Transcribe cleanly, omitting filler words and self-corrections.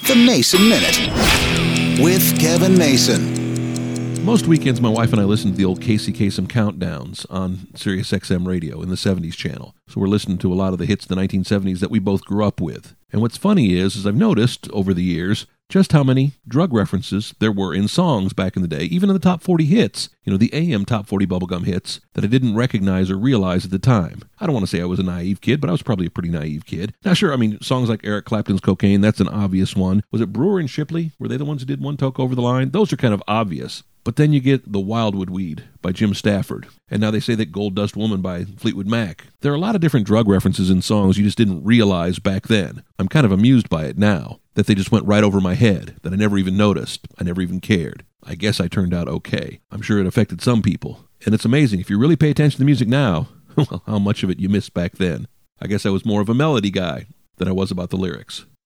The Mason Minute with Kevin Mason. Most weekends, my wife and I listen to the old Casey Kasem countdowns on Sirius XM radio in the 70s channel. So we're listening to a lot of the hits of the 1970s that we both grew up with. And what's funny is I've noticed over the years just how many drug references there were in songs back in the day, even in the top 40 hits, the AM top 40 bubblegum hits that I didn't recognize or realize at the time. I don't want to say I was a naive kid, but I was probably a pretty naive kid. Now, sure, songs like Eric Clapton's Cocaine, that's an obvious one. Was it Brewer and Shipley? Were they the ones who did One Toke Over the Line? Those are kind of obvious. But then you get The Wildwood Weed by Jim Stafford. And now they say that Gold Dust Woman by Fleetwood Mac. There are a lot of different drug references in songs you just didn't realize back then. I'm kind of amused by it now, that they just went right over my head, that I never even noticed, I never even cared. I guess I turned out okay. I'm sure it affected some people. And it's amazing, if you really pay attention to the music now, well, how much of it you missed back then. I guess I was more of a melody guy than I was about the lyrics.